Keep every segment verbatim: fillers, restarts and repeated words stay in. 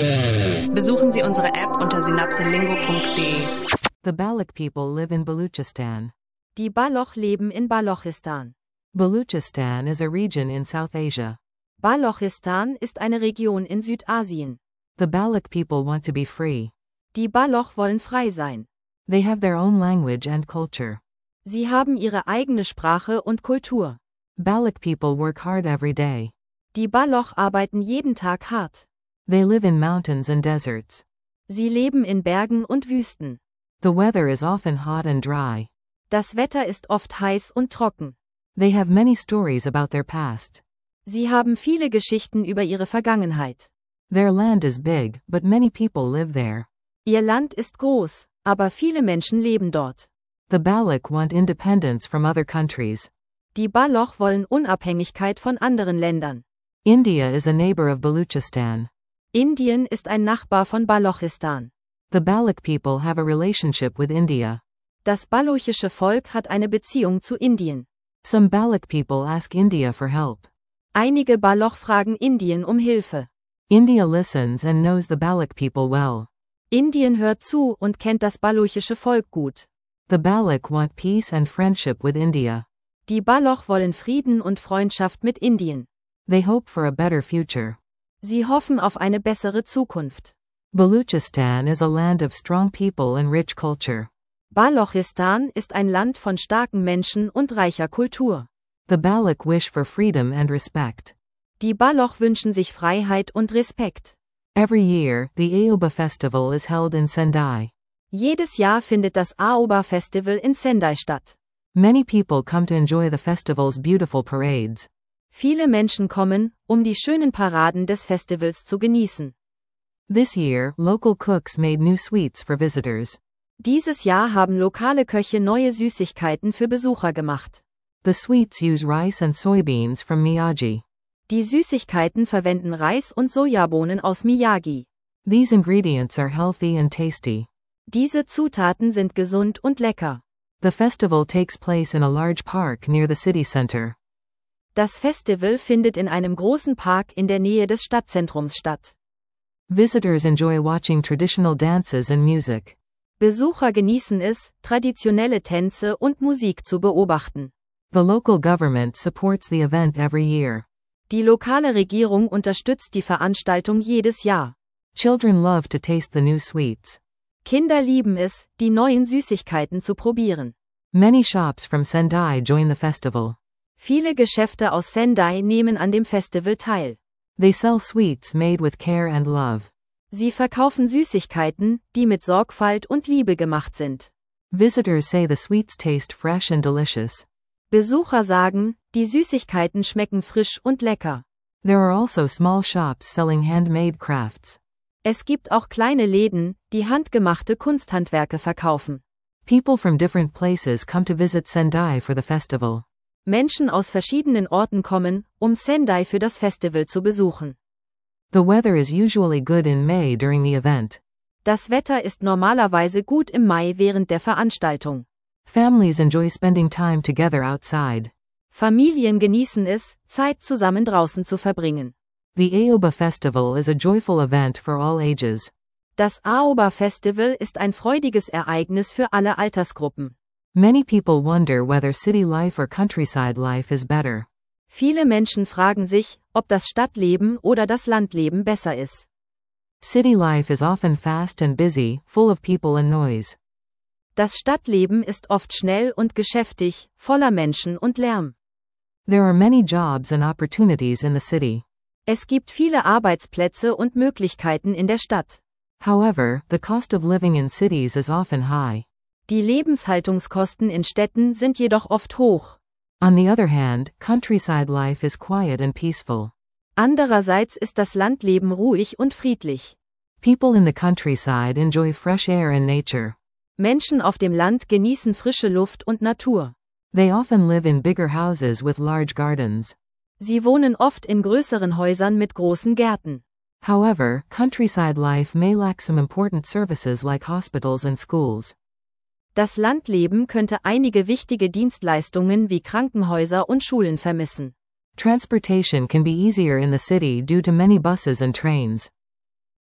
Besuchen Sie unsere App unter synapselingo punkt de. The Baloch people live in Baluchistan. Die Baloch leben in Balochistan. Baluchistan is a region in South Asia. Balochistan ist eine Region in Südasien. The Baloch people want to be free. Die Baloch wollen frei sein. They have their own language and culture. Sie haben ihre eigene Sprache und Kultur. Baloch people work hard every day. Die Baloch arbeiten jeden Tag hart. They live in mountains and deserts. Sie leben in Bergen und Wüsten. The weather is often hot and dry. Das Wetter ist oft heiß und trocken. They have many stories about their past. Sie haben viele Geschichten über ihre Vergangenheit. Their land is big, but many people live there. Ihr Land ist groß, aber viele Menschen leben dort. The Baloch want independence from other countries. Die Baloch wollen Unabhängigkeit von anderen Ländern. India is a neighbor of Baluchistan. Indien ist ein Nachbar von Balochistan. The Baloch people have a relationship with India. Das balochische Volk hat eine Beziehung zu Indien. Some Baloch people ask India for help. Einige Baloch fragen Indien um Hilfe. India listens and knows the Baloch people well. Indien hört zu und kennt das balochische Volk gut. The Baloch want peace and friendship with India. Die Baloch wollen Frieden und Freundschaft mit Indien. They hope for a better future. Sie hoffen auf eine bessere Zukunft. Baluchistan is a land of strong people and rich culture. Balochistan ist ein Land von starken Menschen und reicher Kultur. The Baloch wish for freedom and respect. Die Baloch wünschen sich Freiheit und Respekt. Every year, the Aoba festival is held in Sendai. Jedes Jahr findet das Aoba Festival in Sendai statt. Many people come to enjoy the festival's beautiful parades. Viele Menschen kommen, um die schönen Paraden des Festivals zu genießen. This year, local cooks made new sweets for visitors. Dieses Jahr haben lokale Köche neue Süßigkeiten für Besucher gemacht. The sweets use rice and soybeans from Miyagi. Die Süßigkeiten verwenden Reis und Sojabohnen aus Miyagi. These ingredients are healthy and tasty. Diese Zutaten sind gesund und lecker. The festival takes place in a large park near the city center. Das Festival findet in einem großen Park in der Nähe des Stadtzentrums statt. Visitors enjoy watching traditional dances and music. Besucher genießen es, traditionelle Tänze und Musik zu beobachten. The local government supports the event every year. Die lokale Regierung unterstützt die Veranstaltung jedes Jahr. Children love to taste the new sweets. Kinder lieben es, die neuen Süßigkeiten zu probieren. Many shops from Sendai join the festival. Viele Geschäfte aus Sendai nehmen an dem Festival teil. They sell sweets made with care and love. Sie verkaufen Süßigkeiten, die mit Sorgfalt und Liebe gemacht sind. Visitors say the sweets taste fresh and delicious. Besucher sagen, die Süßigkeiten schmecken frisch und lecker. There are also small shops selling handmade crafts. Es gibt auch kleine Läden, die handgemachte Kunsthandwerke verkaufen. People from different places come to visit Sendai for the festival. Menschen aus verschiedenen Orten kommen, um Sendai für das Festival zu besuchen. The weather is usually good in May during the event. Das Wetter ist normalerweise gut im Mai während der Veranstaltung. Families enjoy spending time together outside. Familien genießen es, Zeit zusammen draußen zu verbringen. The Aoba Festival is a joyful event for all ages. Das Aoba Festival ist ein freudiges Ereignis für alle Altersgruppen. Many people wonder whether city life or countryside life is better. Viele Menschen fragen sich, ob das Stadtleben oder das Landleben besser ist. City life is often fast and busy, full of people and noise. Das Stadtleben ist oft schnell und geschäftig, voller Menschen und Lärm. There are many jobs and opportunities in the city. Es gibt viele Arbeitsplätze und Möglichkeiten in der Stadt. However, the cost of living in cities is often high. Die Lebenshaltungskosten in Städten sind jedoch oft hoch. On the other hand, countryside life is quiet and peaceful. Andererseits ist das Landleben ruhig und friedlich. People in the countryside enjoy fresh air and nature. Menschen auf dem Land genießen frische Luft und Natur. They often live in bigger houses with large gardens. Sie wohnen oft in größeren Häusern mit großen Gärten. However, countryside life may lack some important services like hospitals and schools. Das Landleben könnte einige wichtige Dienstleistungen wie Krankenhäuser und Schulen vermissen. Transportation can be easier in the city due to many buses and trains.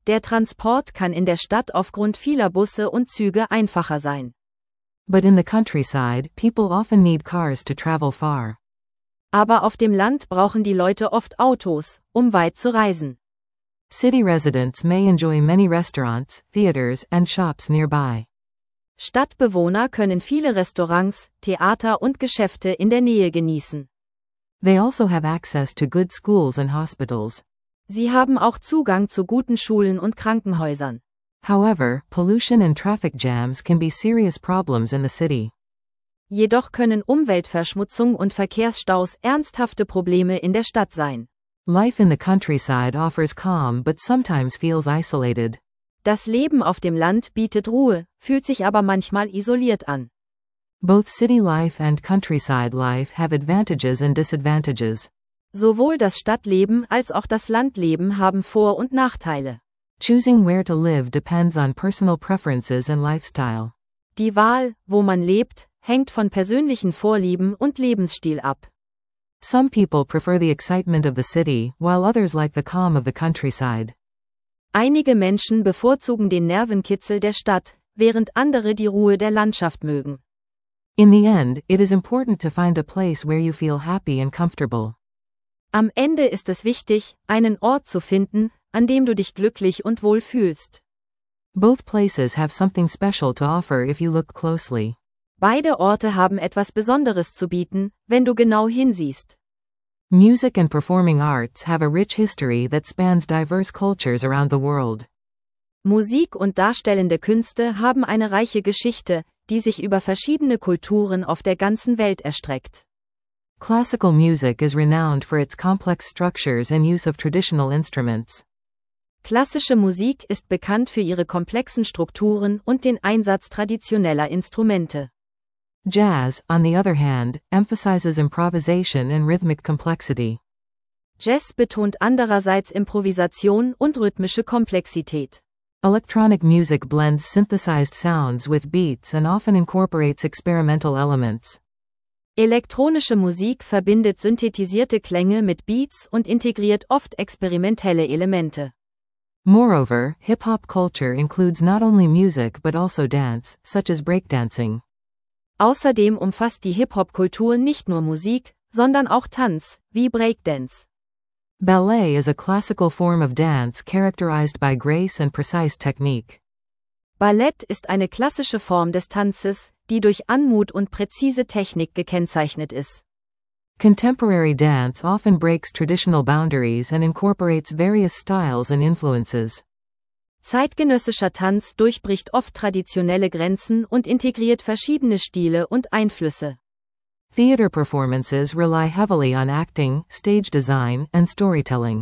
Der Transport kann in der Stadt aufgrund vieler Busse und Züge einfacher sein. But in the countryside, people often need cars to travel far. Aber auf dem Land brauchen die Leute oft Autos, um weit zu reisen. City residents may enjoy many restaurants, theaters, and shops nearby. Stadtbewohner können viele Restaurants, Theater und Geschäfte in der Nähe genießen. They also have access to good schools and hospitals. Sie haben auch Zugang zu guten Schulen und Krankenhäusern. However, pollution and traffic jams can be serious problems in the city. Jedoch können Umweltverschmutzung und Verkehrsstaus ernsthafte Probleme in der Stadt sein. Life in the countryside offers calm but sometimes feels isolated. Das Leben auf dem Land bietet Ruhe, fühlt sich aber manchmal isoliert an. Both city life and countryside life have advantages and disadvantages. Sowohl das Stadtleben als auch das Landleben haben Vor- und Nachteile. Choosing where to live depends on personal preferences and lifestyle. Die Wahl, wo man lebt, hängt von persönlichen Vorlieben und Lebensstil ab. Some people prefer the excitement of the city, while others like the calm of the countryside. Einige Menschen bevorzugen den Nervenkitzel der Stadt, während andere die Ruhe der Landschaft mögen. In the end, it is important to find a place where you feel happy and comfortable. Am Ende ist es wichtig, einen Ort zu finden, an dem du dich glücklich und wohl fühlst. Both places have something special to offer if you look closely. Beide Orte haben etwas Besonderes zu bieten, wenn du genau hinsiehst. Music and performing arts have a rich history that spans diverse cultures around the world. Musik und darstellende Künste haben eine reiche Geschichte, die sich über verschiedene Kulturen auf der ganzen Welt erstreckt. Classical music is renowned for its complex structures and use of traditional instruments. Klassische Musik ist bekannt für ihre komplexen Strukturen und den Einsatz traditioneller Instrumente. Jazz, on the other hand, emphasizes improvisation and rhythmic complexity. Jazz betont andererseits Improvisation und rhythmische Komplexität. Electronic music blends synthesized sounds with beats and often incorporates experimental elements. Elektronische Musik verbindet synthetisierte Klänge mit Beats und integriert oft experimentelle Elemente. Moreover, hip-hop culture includes not only music but also dance, such as breakdancing. Außerdem umfasst die Hip-Hop-Kultur nicht nur Musik, sondern auch Tanz, wie Breakdance. Ballet is a classical form of dance characterized by grace and precise technique. Ballett ist eine klassische Form des Tanzes, die durch Anmut und präzise Technik gekennzeichnet ist. Contemporary dance often breaks traditional boundaries and incorporates various styles and influences. Zeitgenössischer Tanz durchbricht oft traditionelle Grenzen und integriert verschiedene Stile und Einflüsse. Theater performances rely heavily on acting, stage design, and storytelling.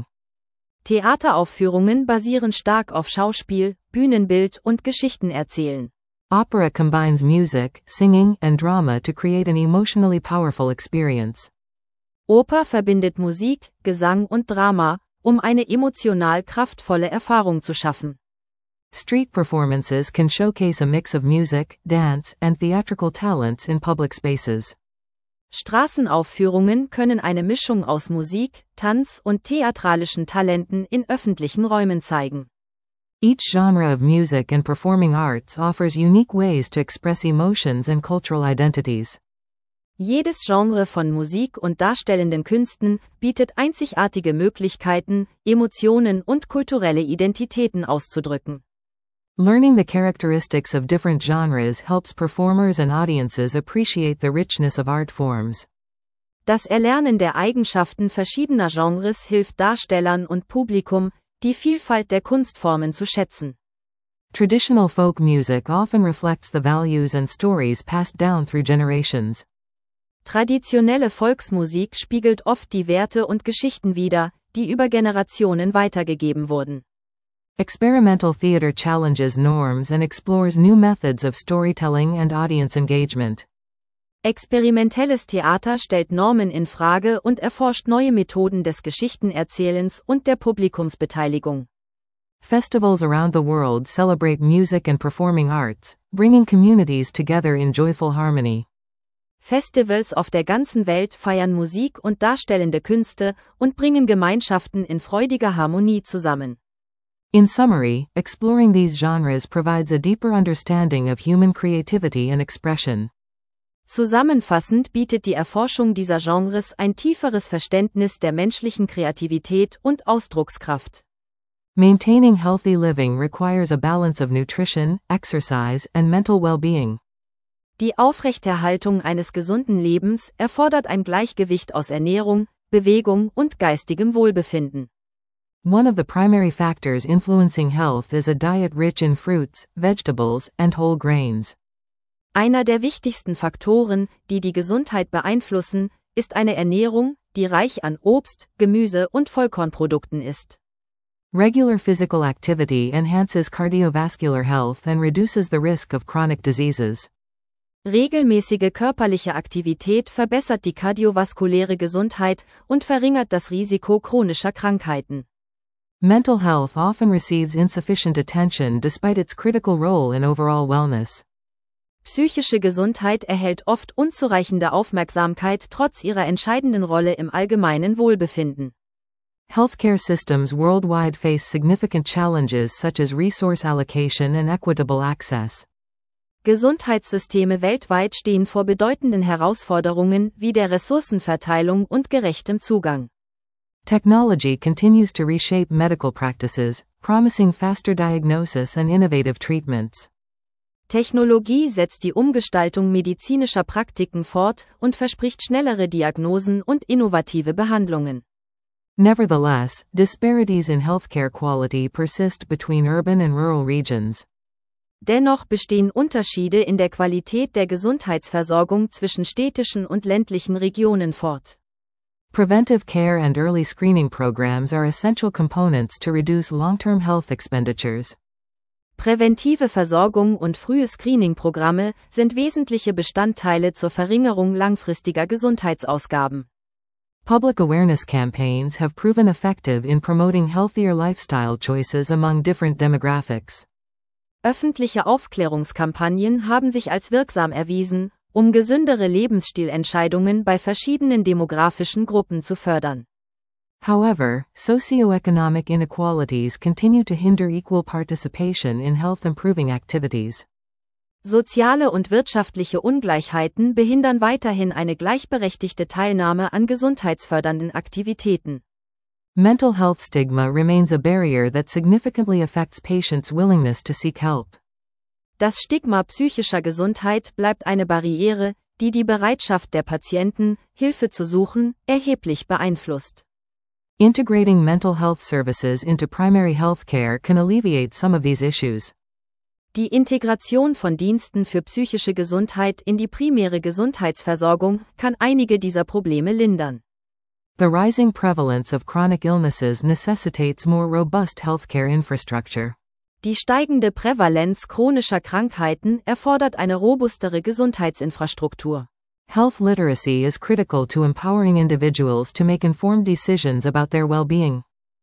Theateraufführungen basieren stark auf Schauspiel, Bühnenbild und Geschichtenerzählen. Opera combines music, singing, and drama to create an emotionally powerful experience. Oper verbindet Musik, Gesang und Drama, um eine emotional kraftvolle Erfahrung zu schaffen. Street performances can showcase a mix of music, dance, and theatrical talents in public spaces. Straßenaufführungen können eine Mischung aus Musik, Tanz und theatralischen Talenten in öffentlichen Räumen zeigen. Each genre of music and performing arts offers unique ways to express emotions and cultural identities. Jedes Genre von Musik und darstellenden Künsten bietet einzigartige Möglichkeiten, Emotionen und kulturelle Identitäten auszudrücken. Learning the characteristics of different genres helps performers and audiences appreciate the richness of art forms. Das Erlernen der Eigenschaften verschiedener Genres hilft Darstellern und Publikum, die Vielfalt der Kunstformen zu schätzen. Traditional folk music often reflects the values and stories passed down through generations. Traditionelle Volksmusik spiegelt oft die Werte und Geschichten wider, die über Generationen weitergegeben wurden. Experimental theater challenges norms and explores new methods of storytelling and audience engagement. Experimentelles Theater stellt Normen in Frage und erforscht neue Methoden des Geschichtenerzählens und der Publikumsbeteiligung. Festivals around the world celebrate music and performing arts, bringing communities together in joyful harmony. Festivals auf der ganzen Welt feiern Musik und darstellende Künste und bringen Gemeinschaften in freudiger Harmonie zusammen. In summary, exploring these genres provides a deeper understanding of human creativity and expression. Zusammenfassend bietet die Erforschung dieser Genres ein tieferes Verständnis der menschlichen Kreativität und Ausdruckskraft. Maintaining healthy living requires a balance of nutrition, exercise, and mental well-being. Die Aufrechterhaltung eines gesunden Lebens erfordert ein Gleichgewicht aus Ernährung, Bewegung und geistigem Wohlbefinden. One of the primary factors influencing health is a diet rich in fruits, vegetables, and whole grains. Einer der wichtigsten Faktoren, die die Gesundheit beeinflussen, ist eine Ernährung, die reich an Obst, Gemüse und Vollkornprodukten ist. Regular physical activity enhances cardiovascular health and reduces the risk of chronic diseases. Regelmäßige körperliche Aktivität verbessert die kardiovaskuläre Gesundheit und verringert das Risiko chronischer Krankheiten. Mental health often receives insufficient attention despite its critical role in overall wellness. Psychische Gesundheit erhält oft unzureichende Aufmerksamkeit trotz ihrer entscheidenden Rolle im allgemeinen Wohlbefinden. Healthcare systems worldwide face significant challenges such as resource allocation and equitable access. Gesundheitssysteme weltweit stehen vor bedeutenden Herausforderungen wie der Ressourcenverteilung und gerechtem Zugang. Technology continues to reshape medical practices, promising faster diagnosis and innovative treatments. Technologie setzt die Umgestaltung medizinischer Praktiken fort und verspricht schnellere Diagnosen und innovative Behandlungen. Nevertheless, disparities in healthcare quality persist between urban and rural regions. Dennoch bestehen Unterschiede in der Qualität der Gesundheitsversorgung zwischen städtischen und ländlichen Regionen fort. Preventive care and early screening programs are essential components to reduce long-term health expenditures. Präventive Versorgung und frühe Screening-Programme sind wesentliche Bestandteile zur Verringerung langfristiger Gesundheitsausgaben. Public awareness campaigns have proven effective in promoting healthier lifestyle choices among different demographics. Öffentliche Aufklärungskampagnen haben sich als wirksam erwiesen, um gesündere Lebensstilentscheidungen bei verschiedenen demografischen Gruppen zu fördern. However, socioeconomic inequalities continue to hinder equal participation in health-improving activities. Soziale und wirtschaftliche Ungleichheiten behindern weiterhin eine gleichberechtigte Teilnahme an gesundheitsfördernden Aktivitäten. Mental health stigma remains a barrier that significantly affects patients' willingness to seek help. Das Stigma psychischer Gesundheit bleibt eine Barriere, die die Bereitschaft der Patienten, Hilfe zu suchen, erheblich beeinflusst. Integrating mental health services into primary health care can alleviate some of these issues. Die Integration von Diensten für psychische Gesundheit in die primäre Gesundheitsversorgung kann einige dieser Probleme lindern. The rising prevalence of chronic illnesses necessitates more robust healthcare infrastructure. Die steigende Prävalenz chronischer Krankheiten erfordert eine robustere Gesundheitsinfrastruktur. Health literacy is critical to empowering individuals to make informed decisions about their well-being.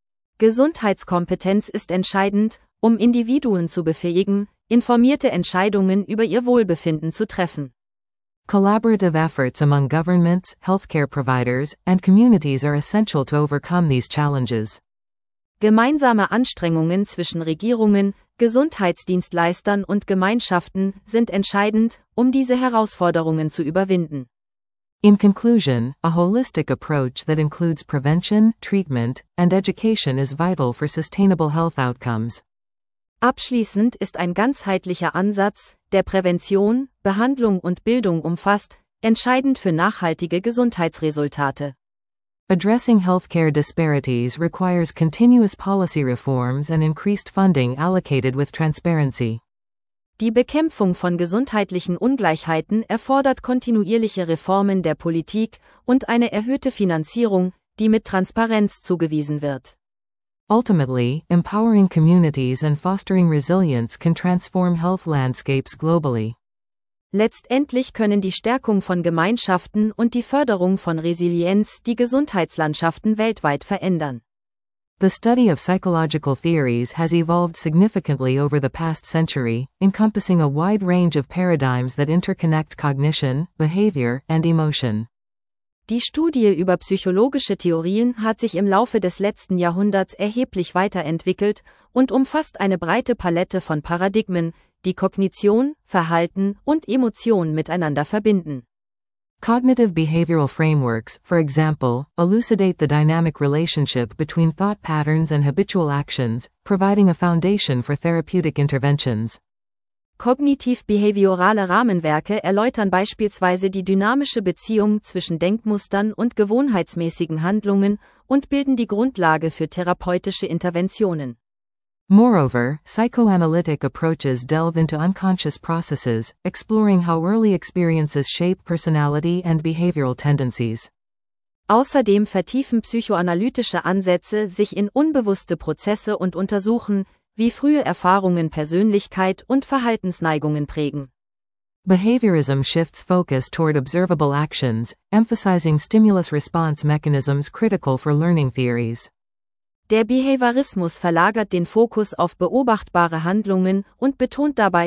Gesundheitskompetenz ist entscheidend, um Individuen zu befähigen, informierte Entscheidungen über ihr Wohlbefinden zu treffen. Collaborative efforts among governments, healthcare providers, and communities are essential to overcome these challenges. Gemeinsame Anstrengungen zwischen Regierungen, Gesundheitsdienstleistern und Gemeinschaften sind entscheidend, um diese Herausforderungen zu überwinden. In conclusion, a holistic approach that includes prevention, treatment, and education is vital for sustainable health outcomes. Abschließend ist ein ganzheitlicher Ansatz, der Prävention, Behandlung und Bildung umfasst, entscheidend für nachhaltige Gesundheitsresultate. Addressing healthcare disparities requires continuous policy reforms and increased funding allocated with transparency. Die Bekämpfung von gesundheitlichen Ungleichheiten erfordert kontinuierliche Reformen der Politik und eine erhöhte Finanzierung, die mit Transparenz zugewiesen wird. Ultimately, empowering communities and fostering resilience can transform health landscapes globally. Letztendlich können die Stärkung von Gemeinschaften und die Förderung von Resilienz die Gesundheitslandschaften weltweit verändern. The study of psychological theories has evolved significantly over the past century, encompassing a wide range of paradigms that interconnect cognition, behavior, and emotion. Die Studie über psychologische Theorien hat sich im Laufe des letzten Jahrhunderts erheblich weiterentwickelt und umfasst eine breite Palette von Paradigmen, die Kognition, Verhalten und Emotion miteinander verbinden. Cognitive behavioral frameworks, for example, elucidate the dynamic relationship between thought patterns and habitual actions, providing a foundation for therapeutic interventions. Kognitiv-behaviorale Rahmenwerke erläutern beispielsweise die dynamische Beziehung zwischen Denkmustern und gewohnheitsmäßigen Handlungen und bilden die Grundlage für therapeutische Interventionen. Moreover, psychoanalytic approaches delve into unconscious processes, exploring how early experiences shape personality and behavioral tendencies. Außerdem vertiefen psychoanalytische Ansätze sich in unbewusste Prozesse und untersuchen, wie frühe Erfahrungen Persönlichkeit und Verhaltensneigungen prägen. Behaviorism shifts focus toward observable actions, emphasizing stimulus-response mechanisms critical for learning theories. Der Behaviorismus verlagert den Fokus auf beobachtbare Handlungen und betont dabei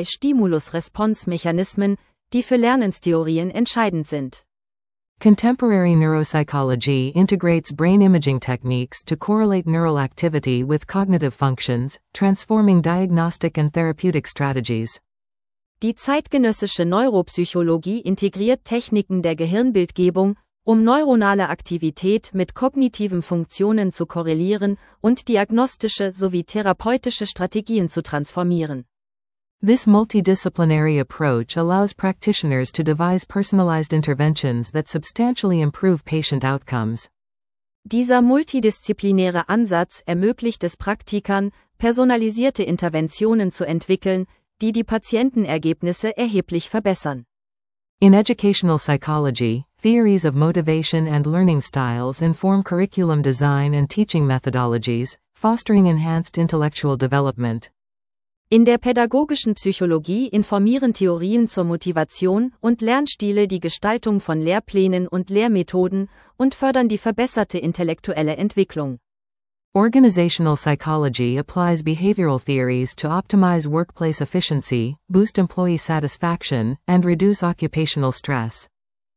Stimulus-Response-Mechanismen, die für Lernenstheorien entscheidend sind. Contemporary neuropsychology integrates brain imaging techniques to correlate neural activity with cognitive functions, transforming diagnostic and therapeutic strategies. Die zeitgenössische Neuropsychologie integriert Techniken der Gehirnbildgebung, um neuronale Aktivität mit kognitiven Funktionen zu korrelieren und diagnostische sowie therapeutische Strategien zu transformieren. This multidisciplinary approach allows practitioners to devise personalized interventions that substantially improve patient outcomes. Dieser multidisziplinäre Ansatz ermöglicht es Praktikern, personalisierte Interventionen zu entwickeln, die die Patientenergebnisse erheblich verbessern. In educational psychology, theories of motivation and learning styles inform curriculum design and teaching methodologies, fostering enhanced intellectual development. In der pädagogischen Psychologie informieren Theorien zur Motivation und Lernstile die Gestaltung von Lehrplänen und Lehrmethoden und fördern die verbesserte intellektuelle Entwicklung. Organizational psychology applies behavioral theories to optimize workplace efficiency, boost employee satisfaction, and reduce occupational stress.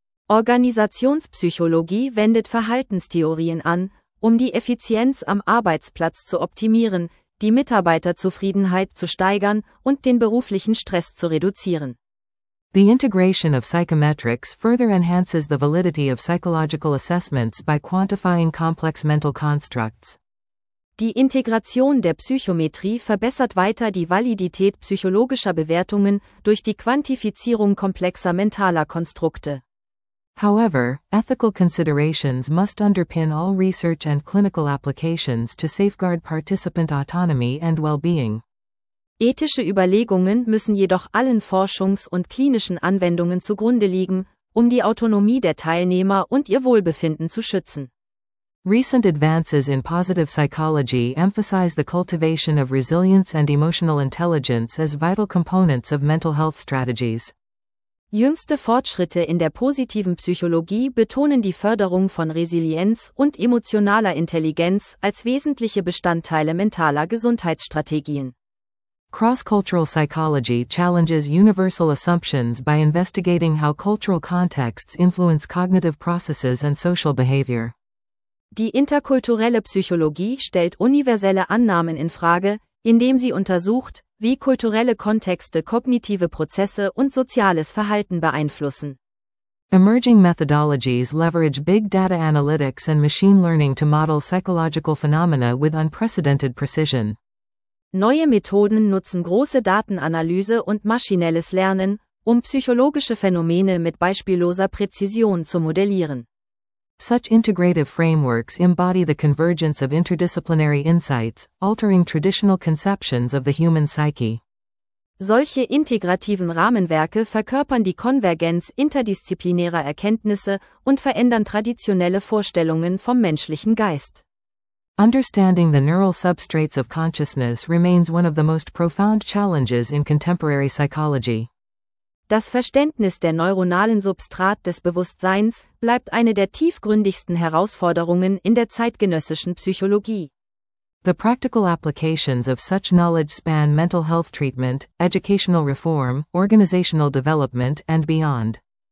Organisationspsychologie wendet Verhaltenstheorien an, um die Effizienz am Arbeitsplatz zu optimieren, die Mitarbeiterzufriedenheit zu steigern und den beruflichen Stress zu reduzieren. The integration of psychometrics further enhances the validity of psychological assessments by quantifying complex mental constructs. Die Integration der Psychometrie verbessert weiter die Validität psychologischer Bewertungen durch die Quantifizierung komplexer mentaler Konstrukte. However, ethical considerations must underpin all research and clinical applications to safeguard participant autonomy and well-being. Ethische Überlegungen müssen jedoch allen Forschungs- und klinischen Anwendungen zugrunde liegen, um die Autonomie der Teilnehmer und ihr Wohlbefinden zu schützen. Recent advances in positive psychology emphasize the cultivation of resilience and emotional intelligence as vital components of mental health strategies. Jüngste Fortschritte in der positiven Psychologie betonen die Förderung von Resilienz und emotionaler Intelligenz als wesentliche Bestandteile mentaler Gesundheitsstrategien. Cross-cultural psychology challenges universal assumptions by investigating how cultural contexts influence cognitive processes and social behavior. Die interkulturelle Psychologie stellt universelle Annahmen in Frage, indem sie untersucht, wie kulturelle Kontexte kognitive Prozesse und soziales Verhalten beeinflussen. Emerging methodologies leverage big data analytics and machine learning to model psychological phenomena with unprecedented precision. Neue Methoden nutzen große Datenanalyse und maschinelles Lernen, um psychologische Phänomene mit beispielloser Präzision zu modellieren. Such integrative frameworks embody the convergence of interdisciplinary insights, altering traditional conceptions of the human psyche. Solche integrativen Rahmenwerke verkörpern die Konvergenz interdisziplinärer Erkenntnisse und verändern traditionelle Vorstellungen vom menschlichen Geist. Understanding the neural substrates of consciousness remains one of the most profound challenges in contemporary psychology. Das Verständnis der neuronalen Substrat des Bewusstseins bleibt eine der tiefgründigsten Herausforderungen in der zeitgenössischen Psychologie. The practical applications of such knowledge span mental health treatment, educational reform, organizational development, and beyond.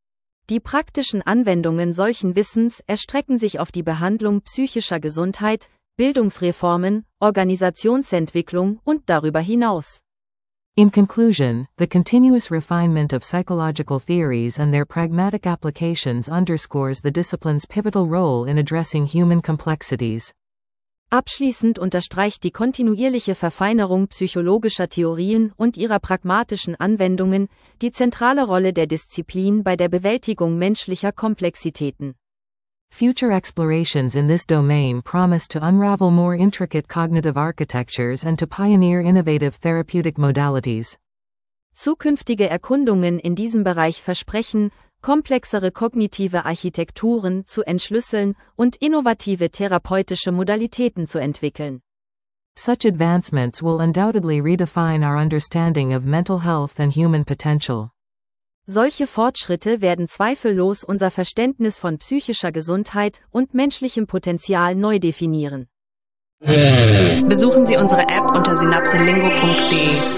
Die praktischen Anwendungen solchen Wissens erstrecken sich auf die Behandlung psychischer Gesundheit, Bildungsreformen, Organisationsentwicklung und darüber hinaus. In conclusion, the continuous refinement of psychological theories and their pragmatic applications underscores the discipline's pivotal role in addressing human complexities. Abschließend unterstreicht die kontinuierliche Verfeinerung psychologischer Theorien und ihrer pragmatischen Anwendungen die zentrale Rolle der Disziplin bei der Bewältigung menschlicher Komplexitäten. Future explorations in this domain promise to unravel more intricate cognitive architectures and to pioneer innovative therapeutic modalities. Zukünftige Erkundungen in diesem Bereich versprechen, komplexere kognitive Architekturen zu entschlüsseln und innovative therapeutische Modalitäten zu entwickeln. Such advancements will undoubtedly redefine our understanding of mental health and human potential. Solche Fortschritte werden zweifellos unser Verständnis von psychischer Gesundheit und menschlichem Potenzial neu definieren. Besuchen Sie unsere App unter synapselingo punkt de.